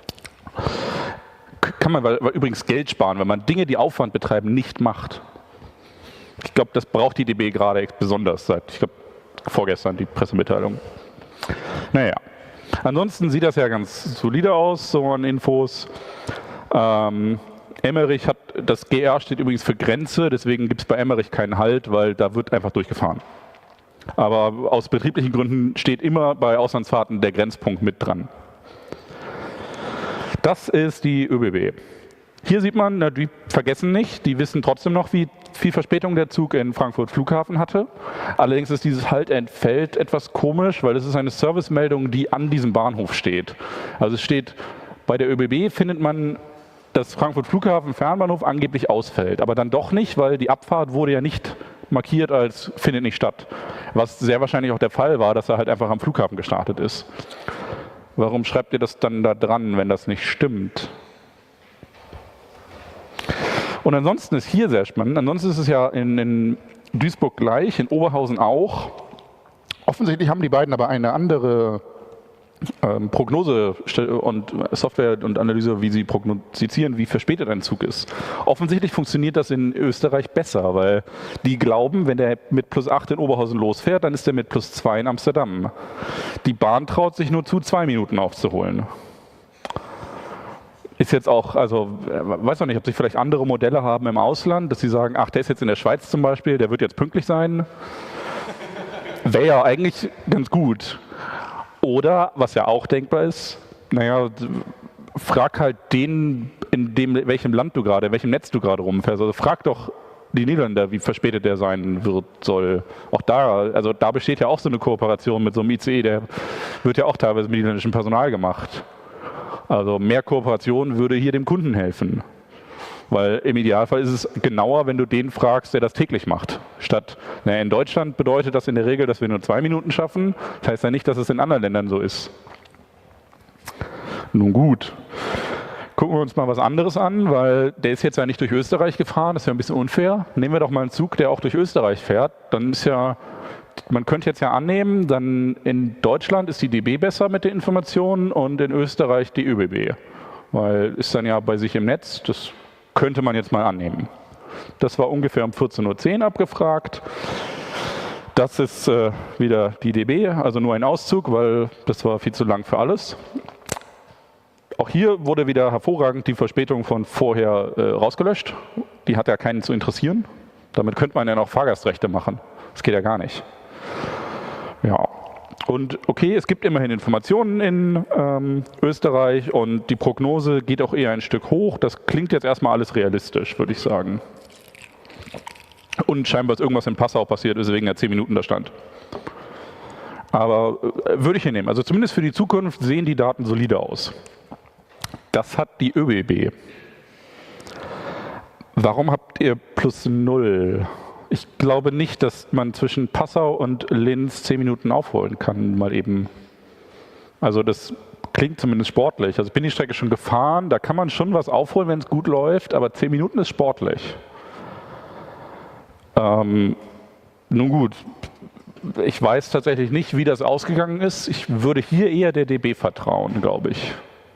Kann man übrigens Geld sparen, wenn man Dinge, die Aufwand betreiben, nicht macht. Ich glaube, das braucht die D B gerade besonders seit, ich glaube, vorgestern die Pressemitteilung. Naja. Ansonsten sieht das ja ganz solide aus, so an Infos. Ähm, Emmerich hat, das G R steht übrigens für Grenze, deswegen gibt es bei Emmerich keinen Halt, weil da wird einfach durchgefahren. Aber aus betrieblichen Gründen steht immer bei Auslandsfahrten der Grenzpunkt mit dran. Das ist die ÖBB. Hier sieht man, na, die vergessen nicht, die wissen trotzdem noch, wie viel Verspätung der Zug in Frankfurt Flughafen hatte. Allerdings ist dieses Halt entfällt etwas komisch, weil es ist eine Servicemeldung, die an diesem Bahnhof steht. Also es steht, bei der ÖBB findet man, dass Frankfurt Flughafen Fernbahnhof angeblich ausfällt, aber dann doch nicht, weil die Abfahrt wurde ja nicht markiert als findet nicht statt. Was sehr wahrscheinlich auch der Fall war, dass er halt einfach am Flughafen gestartet ist. Warum schreibt ihr das dann da dran, wenn das nicht stimmt? Und ansonsten ist hier sehr spannend, ansonsten ist es ja in, in Duisburg gleich, in Oberhausen auch. Offensichtlich haben die beiden aber eine andere ähm, Prognose und Software und Analyse, wie sie prognostizieren, wie verspätet ein Zug ist. Offensichtlich funktioniert das in Österreich besser, weil die glauben, wenn der mit plus acht in Oberhausen losfährt, dann ist der mit plus zwei in Amsterdam. Die Bahn traut sich nur zu, zwei Minuten aufzuholen. Ist jetzt auch, also weiß noch nicht, ob sich vielleicht andere Modelle haben im Ausland, dass sie sagen, ach, der ist jetzt in der Schweiz zum Beispiel, der wird jetzt pünktlich sein. Wäre ja eigentlich ganz gut. Oder, was ja auch denkbar ist, naja, frag halt den, in dem, welchem Land du gerade, in welchem Netz du gerade rumfährst. Also frag doch die Niederländer, wie verspätet der sein wird, soll. Auch da, also da besteht ja auch so eine Kooperation mit so einem I C E, der wird ja auch teilweise mit niederländischem Personal gemacht. Also mehr Kooperation würde hier dem Kunden helfen. Weil im Idealfall ist es genauer, wenn du den fragst, der das täglich macht. Statt, naja, in Deutschland bedeutet das in der Regel, dass wir nur zwei Minuten schaffen. Das heißt ja nicht, dass es in anderen Ländern so ist. Nun gut. Gucken wir uns mal was anderes an, weil der ist jetzt ja nicht durch Österreich gefahren, das ist ja ein bisschen unfair. Nehmen wir doch mal einen Zug, der auch durch Österreich fährt. Dann ist ja, man könnte jetzt ja annehmen, dann in Deutschland ist die D B besser mit den Informationen und in Österreich die ÖBB. Weil ist dann ja bei sich im Netz, das könnte man jetzt mal annehmen. Das war ungefähr um vierzehn Uhr zehn abgefragt. Das ist äh, wieder die D B, also nur ein Auszug, weil das war viel zu lang für alles. Auch hier wurde wieder hervorragend die Verspätung von vorher äh, rausgelöscht. Die hat ja keinen zu interessieren. Damit könnte man ja noch Fahrgastrechte machen. Das geht ja gar nicht. Ja. Und okay, es gibt immerhin Informationen in ähm, Österreich und die Prognose geht auch eher ein Stück hoch. Das klingt jetzt erstmal alles realistisch, würde ich sagen. Und scheinbar ist irgendwas in Passau passiert, weswegen er zehn Minuten da stand. Aber äh, würde ich hinnehmen. Also zumindest für die Zukunft sehen die Daten solide aus. Das hat die ÖBB. Warum habt ihr plus null? Ich glaube nicht, dass man zwischen Passau und Linz zehn Minuten aufholen kann, mal eben. Also das klingt zumindest sportlich. Also ich bin die Strecke schon gefahren, da kann man schon was aufholen, wenn es gut läuft, aber zehn Minuten ist sportlich. Ähm, nun gut, ich weiß tatsächlich nicht, wie das ausgegangen ist. Ich würde hier eher der D B vertrauen, glaube ich.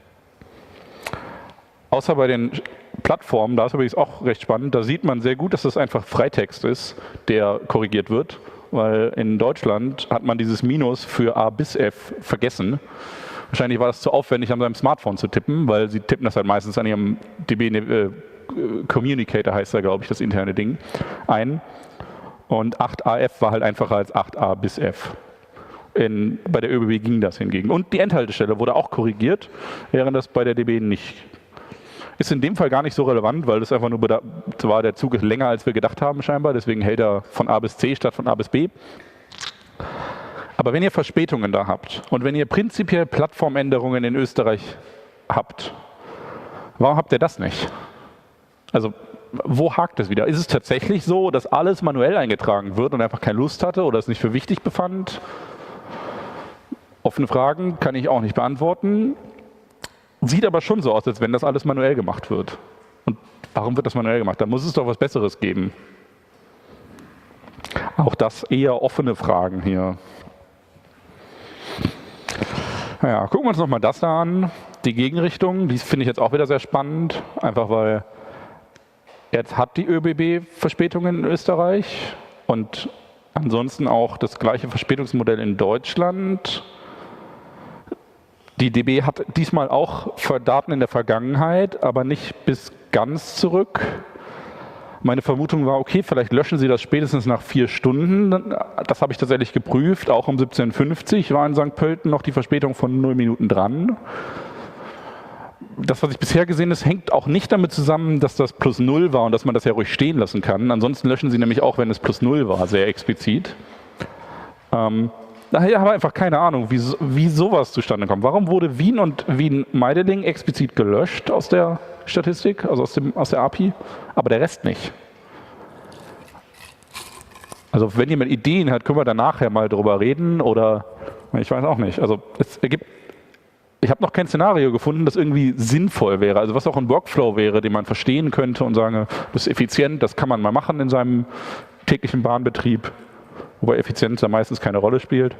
Außer bei den Plattformen, da ist übrigens auch recht spannend, da sieht man sehr gut, dass das einfach Freitext ist, der korrigiert wird, weil in Deutschland hat man dieses Minus für A bis F vergessen. Wahrscheinlich war das zu aufwendig, an seinem Smartphone zu tippen, weil sie tippen das halt meistens an ihrem D B äh, Communicator, heißt da, glaube ich, das interne Ding, ein. Und acht A F war halt einfacher als acht A bis F. In, bei der ÖBB ging das hingegen. Und die Endhaltestelle wurde auch korrigiert, während das bei der D B nicht. Ist in dem Fall gar nicht so relevant, weil das einfach nur war, der Zug ist länger, als wir gedacht haben scheinbar, deswegen hält er von A bis C statt von A bis B. Aber wenn ihr Verspätungen da habt und wenn ihr prinzipiell Plattformänderungen in Österreich habt, warum habt ihr das nicht? Also wo hakt es wieder? Ist es tatsächlich so, dass alles manuell eingetragen wird und einfach keine Lust hatte oder es nicht für wichtig befand? Offene Fragen kann ich auch nicht beantworten. Sieht aber schon so aus, als wenn das alles manuell gemacht wird. Und warum wird das manuell gemacht? Da muss es doch was Besseres geben. Auch das eher offene Fragen hier. Naja, gucken wir uns nochmal das da an. Die Gegenrichtung, die finde ich jetzt auch wieder sehr spannend. Einfach weil jetzt hat die ÖBB Verspätungen in Österreich und ansonsten auch das gleiche Verspätungsmodell in Deutschland. Die D B hat diesmal auch Daten in der Vergangenheit, aber nicht bis ganz zurück. Meine Vermutung war, okay, vielleicht löschen sie das spätestens nach vier Stunden. Das habe ich tatsächlich geprüft. Auch um siebzehn Uhr fünfzig war in Sankt Pölten noch die Verspätung von null Minuten dran. Das, was ich bisher gesehen habe, hängt auch nicht damit zusammen, dass das plus null war und dass man das ja ruhig stehen lassen kann. Ansonsten löschen sie nämlich auch, wenn es plus null war, sehr explizit. Ähm, Daher habe ich einfach keine Ahnung, wie, wie sowas zustande kommt. Warum wurde Wien und Wien-Meideling explizit gelöscht aus der Statistik, also aus, dem, aus der A P I, aber der Rest nicht? Also wenn jemand Ideen hat, können wir da nachher mal drüber reden oder ich weiß auch nicht. Also es ergibt, ich habe noch kein Szenario gefunden, das irgendwie sinnvoll wäre. Also was auch ein Workflow wäre, den man verstehen könnte und sagen, das ist effizient, das kann man mal machen in seinem täglichen Bahnbetrieb. Wobei Effizienz da meistens keine Rolle spielt.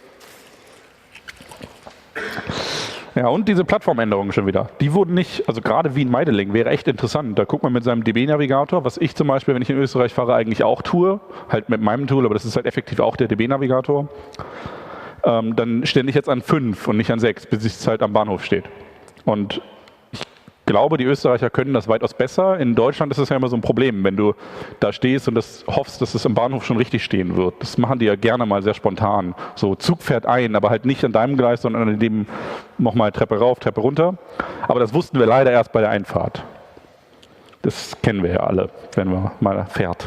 Ja, und diese Plattformänderungen schon wieder. Die wurden nicht, also gerade Wien-Meideling wäre echt interessant. Da guckt man mit seinem D B-Navigator, was ich zum Beispiel, wenn ich in Österreich fahre, eigentlich auch tue. Halt mit meinem Tool, aber das ist halt effektiv auch der D B-Navigator. Ähm, dann stelle ich jetzt an fünf und nicht an sechs, bis es halt am Bahnhof steht. Und ich glaube, die Österreicher können das weitaus besser. In Deutschland ist das ja immer so ein Problem, wenn du da stehst und das hoffst, dass es im Bahnhof schon richtig stehen wird. Das machen die ja gerne mal sehr spontan. So, Zug fährt ein, aber halt nicht an deinem Gleis, sondern an dem nochmal Treppe rauf, Treppe runter. Aber das wussten wir leider erst bei der Einfahrt. Das kennen wir ja alle, wenn man mal fährt.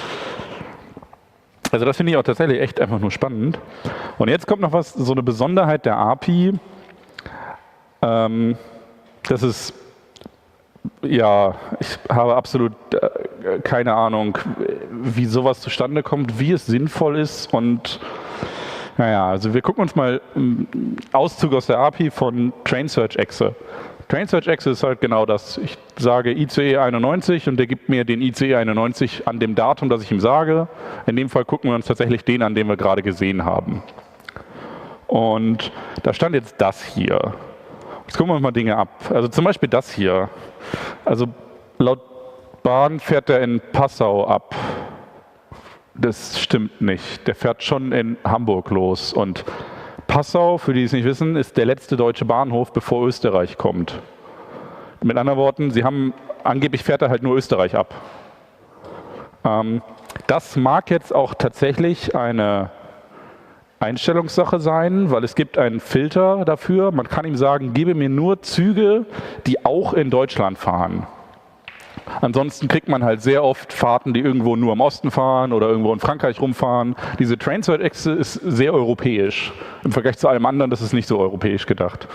Also das finde ich auch tatsächlich echt einfach nur spannend. Und jetzt kommt noch was, so eine Besonderheit der A P I. Ähm, das ist Ja, ich habe absolut äh, keine Ahnung, wie sowas zustande kommt, wie es sinnvoll ist und naja, also wir gucken uns mal einen Auszug aus der A P I von Train Search Exe. Train Search Exe ist halt genau das. Ich sage I C E einundneunzig und der gibt mir den I C E einundneunzig an dem Datum, das ich ihm sage. In dem Fall gucken wir uns tatsächlich den an, den wir gerade gesehen haben. Und da stand jetzt das hier. Jetzt gucken wir uns mal Dinge ab. Also zum Beispiel das hier. Also laut Bahn fährt er in Passau ab. Das stimmt nicht. Der fährt schon in Hamburg los. Und Passau, für die es nicht wissen, ist der letzte deutsche Bahnhof, bevor Österreich kommt. Mit anderen Worten, sie haben, angeblich fährt er halt nur Österreich ab. Ähm, das mag jetzt auch tatsächlich eine Einstellungssache sein, weil es gibt einen Filter dafür. Man kann ihm sagen, gebe mir nur Züge, die auch in Deutschland fahren. Ansonsten kriegt man halt sehr oft Fahrten, die irgendwo nur im Osten fahren oder irgendwo in Frankreich rumfahren. Diese Train Search Exe ist sehr europäisch. Im Vergleich zu allem anderen, das ist nicht so europäisch gedacht.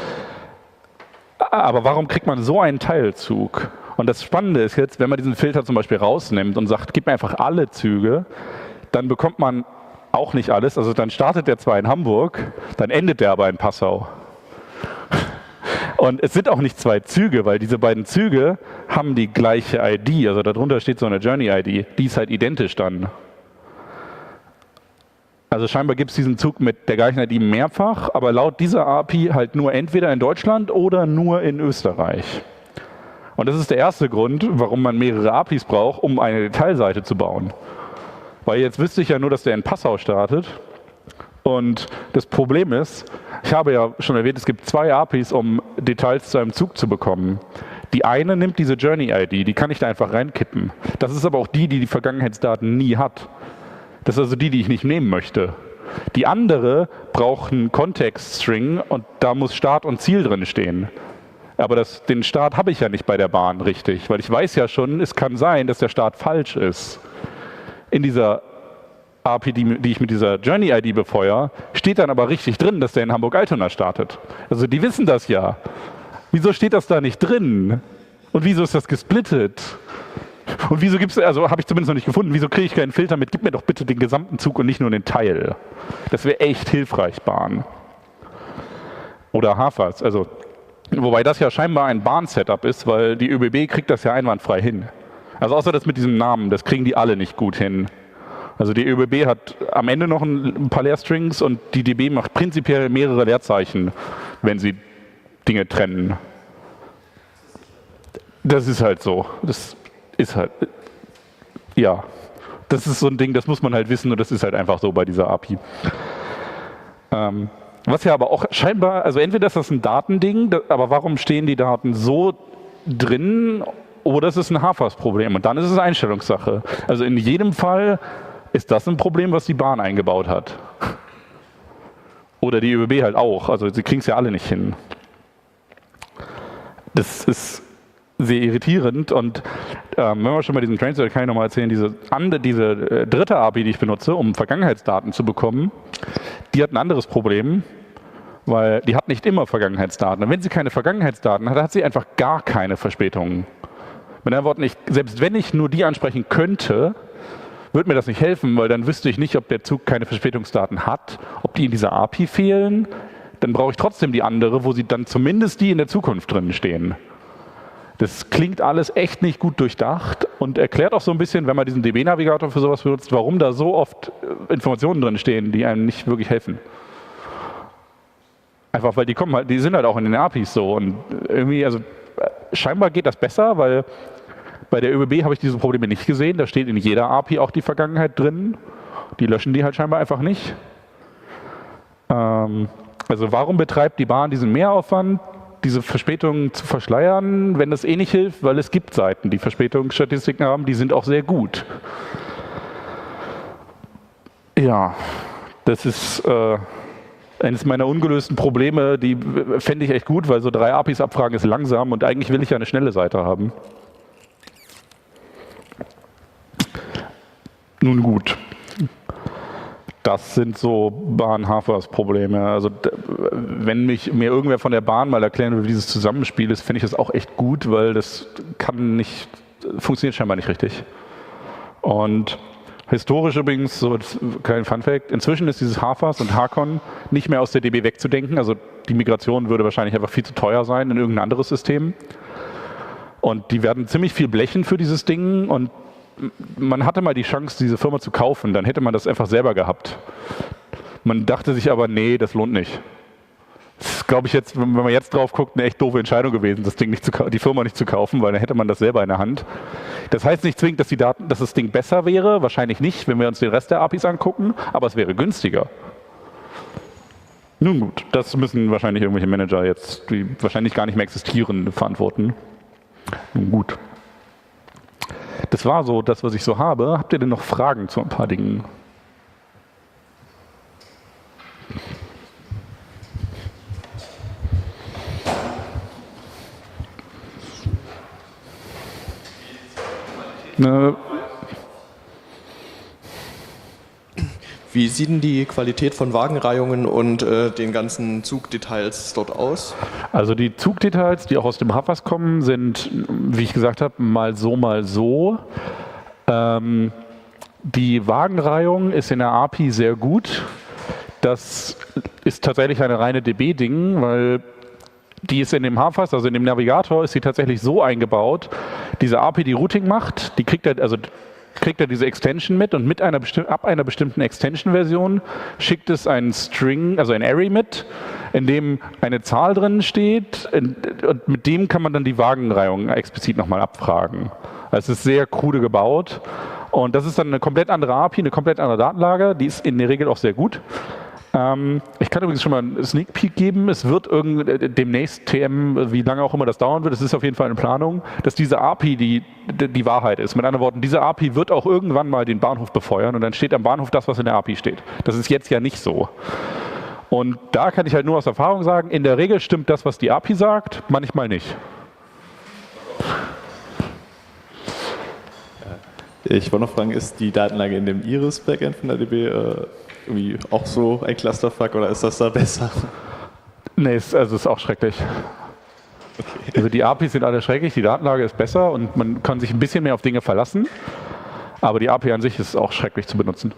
Aber warum kriegt man so einen Teilzug? Und das Spannende ist jetzt, wenn man diesen Filter zum Beispiel rausnimmt und sagt, gib mir einfach alle Züge, dann bekommt man auch nicht alles. Also dann startet der zwar in Hamburg, dann endet der aber in Passau. Und es sind auch nicht zwei Züge, weil diese beiden Züge haben die gleiche I D. Also darunter steht so eine Journey-I D. Die ist halt identisch dann. Also scheinbar gibt es diesen Zug mit der gleichen I D mehrfach, aber laut dieser A P I halt nur entweder in Deutschland oder nur in Österreich. Und das ist der erste Grund, warum man mehrere A P Is braucht, um eine Detailseite zu bauen. Weil jetzt wüsste ich ja nur, dass der in Passau startet. Und das Problem ist, ich habe ja schon erwähnt, es gibt zwei A P Is, um Details zu einem Zug zu bekommen. Die eine nimmt diese Journey-I D, die kann ich da einfach reinkippen. Das ist aber auch die, die die Vergangenheitsdaten nie hat. Das ist also die, die ich nicht nehmen möchte. Die andere braucht einen Context-String und da muss Start und Ziel drin stehen. Aber das, den Start habe ich ja nicht bei der Bahn richtig, weil ich weiß ja schon, es kann sein, dass der Start falsch ist. In dieser A P I, die, die ich mit dieser Journey-I D befeuere, steht dann aber richtig drin, dass der in Hamburg-Altona startet. Also die wissen das ja. Wieso steht das da nicht drin? Und wieso ist das gesplittet? Und wieso gibt es, also habe ich zumindest noch nicht gefunden, wieso kriege ich keinen Filter mit, gib mir doch bitte den gesamten Zug und nicht nur den Teil. Das wäre echt hilfreich, Bahn. Oder Hafers, also, wobei das ja scheinbar ein Bahn-Setup ist, weil die ÖBB kriegt das ja einwandfrei hin. Also außer das mit diesem Namen, das kriegen die alle nicht gut hin. Also die ÖBB hat am Ende noch ein paar Leerstrings und die D B macht prinzipiell mehrere Leerzeichen, wenn sie Dinge trennen. Das ist halt so. Das ist halt, ja, das ist so ein Ding, das muss man halt wissen und das ist halt einfach so bei dieser A P I. Ähm, was ja aber auch scheinbar, also entweder ist das ein Datending, aber warum stehen die Daten so drin, oder es ist ein Hafers-Problem und dann ist es Einstellungssache. Also in jedem Fall ist das ein Problem, was die Bahn eingebaut hat. Oder die ÖBB halt auch, also sie kriegen es ja alle nicht hin. Das ist sehr irritierend und ähm, wenn wir schon bei diesem Train Search, kann ich nochmal erzählen, diese, andere, diese äh, dritte A P I, die ich benutze, um Vergangenheitsdaten zu bekommen, die hat ein anderes Problem, weil die hat nicht immer Vergangenheitsdaten. Und wenn sie keine Vergangenheitsdaten hat, hat sie einfach gar keine Verspätungen. Mit anderen Worten, ich, selbst wenn ich nur die ansprechen könnte, würde mir das nicht helfen, weil dann wüsste ich nicht, ob der Zug keine Verspätungsdaten hat, ob die in dieser A P I fehlen. Dann brauche ich trotzdem die andere, wo sie dann zumindest die in der Zukunft drin stehen. Das klingt alles echt nicht gut durchdacht und erklärt auch so ein bisschen, wenn man diesen D B-Navigator für sowas benutzt, warum da so oft Informationen drin stehen, die einem nicht wirklich helfen. Einfach weil die kommen halt, die sind halt auch in den A P Is so und irgendwie, also scheinbar geht das besser, weil bei der ÖBB habe ich diese Probleme nicht gesehen. Da steht in jeder A P I auch die Vergangenheit drin. Die löschen die halt scheinbar einfach nicht. Ähm, also warum betreibt die Bahn diesen Mehraufwand? diese Verspätungen zu verschleiern, wenn das eh nicht hilft, weil es gibt Seiten, die Verspätungsstatistiken haben, die sind auch sehr gut. Ja, das ist äh, eines meiner ungelösten Probleme, die fände ich echt gut, weil so drei A P Is abfragen ist langsam und eigentlich will ich ja eine schnelle Seite haben. Nun gut. Das sind so Bahn-Hafers-Probleme. Also wenn mich mir irgendwer von der Bahn mal erklären will, wie dieses Zusammenspiel ist, finde ich das auch echt gut, weil das kann nicht, funktioniert scheinbar nicht richtig. Und historisch übrigens, so kein Funfact, inzwischen ist dieses Hafers und Hakon nicht mehr aus der D B wegzudenken. Also die Migration würde wahrscheinlich einfach viel zu teuer sein in irgendein anderes System. Und die werden ziemlich viel blechen für dieses Ding und man hatte mal die Chance, diese Firma zu kaufen, dann hätte man das einfach selber gehabt. Man dachte sich aber, nee, das lohnt nicht. Das ist, glaube ich, jetzt, wenn man jetzt drauf guckt, eine echt doofe Entscheidung gewesen, das Ding nicht zu, die Firma nicht zu kaufen, weil dann hätte man das selber in der Hand. Das heißt nicht zwingend, dass, die Daten, dass das Ding besser wäre, wahrscheinlich nicht, wenn wir uns den Rest der A P Is angucken, aber es wäre günstiger. Nun gut, das müssen wahrscheinlich irgendwelche Manager jetzt, die wahrscheinlich gar nicht mehr existieren, verantworten. Nun gut. Das war so das, was ich so habe. Habt ihr denn noch Fragen zu ein paar Dingen? Ne. Wie sieht denn die Qualität von Wagenreihungen und äh, den ganzen Zugdetails dort aus? Also die Zugdetails, die auch aus dem Hafers kommen, sind, wie ich gesagt habe, mal so, mal so. Ähm, die Wagenreihung ist in der A P I sehr gut. Das ist tatsächlich eine reine D B-Ding, weil die ist in dem Hafers, also in dem Navigator, ist sie tatsächlich so eingebaut. Diese A P I, die Routing macht, die kriegt er, also kriegt er diese Extension mit und mit einer ab einer bestimmten Extension-Version schickt es einen String, also ein Array mit, in dem eine Zahl drin steht und mit dem kann man dann die Wagenreihung explizit nochmal abfragen. Also es ist sehr krude gebaut und das ist dann eine komplett andere A P I, eine komplett andere Datenlage, die ist in der Regel auch sehr gut. Ähm, ich kann übrigens schon mal einen Sneak Peek geben. Es wird irgend, demnächst T M, wie lange auch immer das dauern wird, es ist auf jeden Fall eine Planung, dass diese A P I die, die Wahrheit ist. Mit anderen Worten, diese A P I wird auch irgendwann mal den Bahnhof befeuern und dann steht am Bahnhof das, was in der A P I steht. Das ist jetzt ja nicht so. Und da kann ich halt nur aus Erfahrung sagen, in der Regel stimmt das, was die A P I sagt, manchmal nicht. Ich wollte noch fragen, ist die Datenlage in dem Iris-Backend von der D B äh, irgendwie auch so ein Clusterfuck oder ist das da besser? Nee, es, also es ist auch schrecklich. Okay. Also die A P Is sind alle schrecklich, die Datenlage ist besser und man kann sich ein bisschen mehr auf Dinge verlassen, aber die A P I an sich ist auch schrecklich zu benutzen.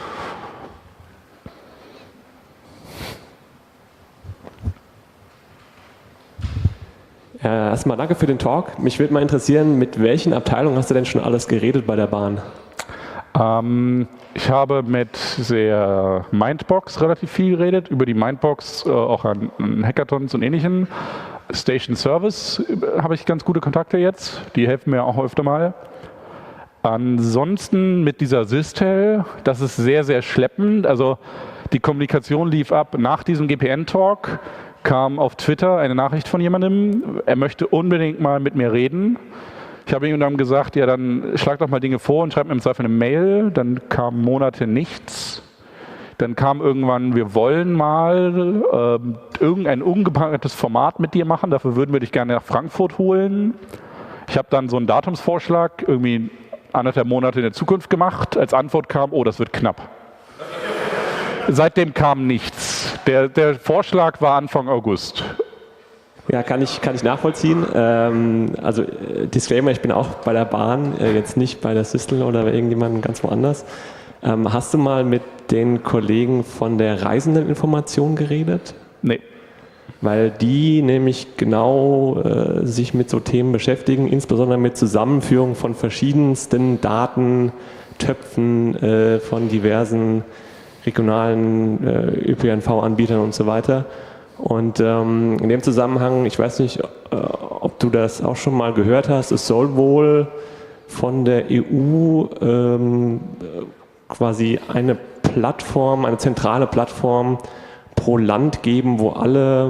Äh, erstmal danke für den Talk. Mich würde mal interessieren, mit welchen Abteilungen hast du denn schon alles geredet bei der Bahn? Ähm, ich habe mit der Mindbox relativ viel geredet, über die Mindbox äh, auch an, an Hackathons und Ähnlichem. Station Service äh, habe ich ganz gute Kontakte jetzt, die helfen mir auch öfter mal. Ansonsten mit dieser Systel, das ist sehr, sehr schleppend. Also die Kommunikation lief ab nach diesem G P N-Talk, kam auf Twitter eine Nachricht von jemandem, er möchte unbedingt mal mit mir reden. Ich habe ihm dann gesagt, ja dann schlag doch mal Dinge vor und schreib mir im Zweifel eine Mail. Dann kam Monate nichts. Dann kam irgendwann, wir wollen mal äh, irgendein ungepacktes Format mit dir machen, dafür würden wir dich gerne nach Frankfurt holen. Ich habe dann so einen Datumsvorschlag irgendwie anderthalb Monate in der Zukunft gemacht. Als Antwort kam, oh, das wird knapp. Seitdem kam nichts. Der, der Vorschlag war Anfang August. Ja, kann ich, kann ich nachvollziehen. Ähm, also äh, Disclaimer, ich bin auch bei der Bahn, äh, jetzt nicht bei der Systel oder bei irgendjemandem ganz woanders. Ähm, hast du mal mit den Kollegen von der Reisendeninformation geredet? Nee. Weil die nämlich genau äh, sich mit so Themen beschäftigen, insbesondere mit Zusammenführung von verschiedensten Datentöpfen äh, von diversen regionalen äh, Ö P N V-Anbietern und so weiter. Und ähm, in dem Zusammenhang, ich weiß nicht, äh, ob du das auch schon mal gehört hast, es soll wohl von der E U ähm, quasi eine Plattform, eine zentrale Plattform pro Land geben, wo alle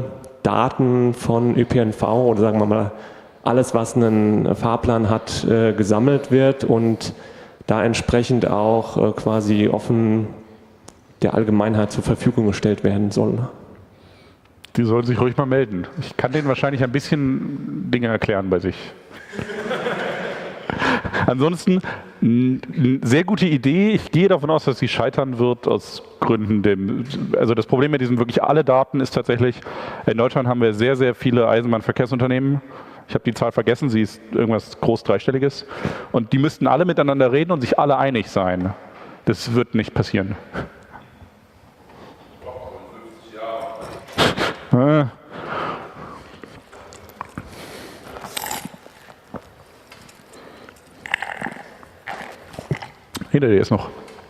Daten von Ö P N V oder sagen wir mal alles, was einen Fahrplan hat, äh, gesammelt wird und da entsprechend auch äh, quasi offen der Allgemeinheit zur Verfügung gestellt werden soll. Die sollen sich ruhig mal melden. Ich kann denen wahrscheinlich ein bisschen Dinge erklären bei sich. Ansonsten, eine sehr gute Idee. Ich gehe davon aus, dass sie scheitern wird aus Gründen dem, also das Problem mit diesen wirklich alle Daten ist tatsächlich, in Deutschland haben wir sehr, sehr viele Eisenbahnverkehrsunternehmen. Ich habe die Zahl vergessen, sie ist irgendwas groß dreistelliges. Und die müssten alle miteinander reden und sich alle einig sein. Das wird nicht passieren. Ah. Hinter dir ist noch.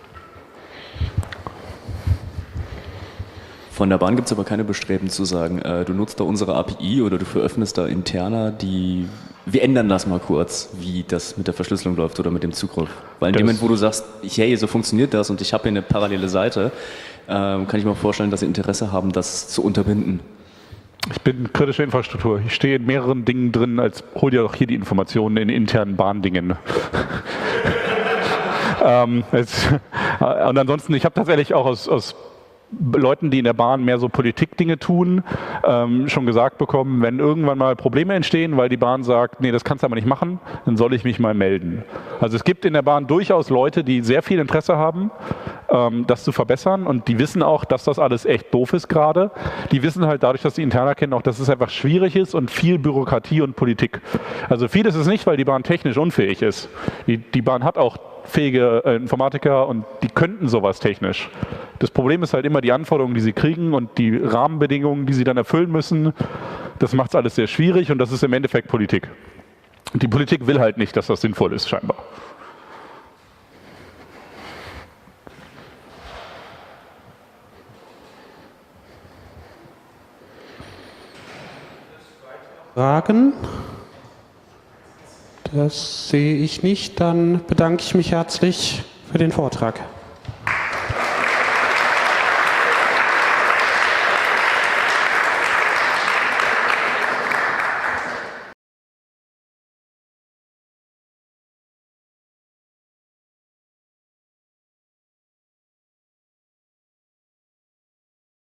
Von der Bahn gibt es aber keine Bestreben zu sagen, äh, du nutzt da unsere A P I oder du veröffentlichst da interner die, wir ändern das mal kurz, wie das mit der Verschlüsselung läuft oder mit dem Zugriff. Weil in Das dem Moment, wo du sagst, hey, so funktioniert das und ich habe hier eine parallele Seite, äh, kann ich mir vorstellen, dass sie Interesse haben, das zu unterbinden. Ich bin kritische Infrastruktur. Ich stehe in mehreren Dingen drin, als hol dir doch hier die Informationen in internen Bahndingen. ähm, es, und ansonsten, ich habe tatsächlich auch aus, aus Leuten, die in der Bahn mehr so Politikdinge tun, ähm, schon gesagt bekommen, wenn irgendwann mal Probleme entstehen, weil die Bahn sagt, nee, das kannst du aber nicht machen, dann soll ich mich mal melden. Also es gibt in der Bahn durchaus Leute, die sehr viel Interesse haben, ähm, das zu verbessern und die wissen auch, dass das alles echt doof ist gerade. Die wissen halt dadurch, dass sie interner kennen, auch, dass es einfach schwierig ist und viel Bürokratie und Politik. Also viel ist es nicht, weil die Bahn technisch unfähig ist. Die, die Bahn hat auch fähige äh, Informatiker und die könnten sowas technisch. Das Problem ist halt immer die Anforderungen, die sie kriegen und die Rahmenbedingungen, die sie dann erfüllen müssen. Das macht es alles sehr schwierig und das ist im Endeffekt Politik. Und die Politik will halt nicht, dass das sinnvoll ist, scheinbar. Fragen? Das sehe ich nicht. Dann bedanke ich mich herzlich für den Vortrag.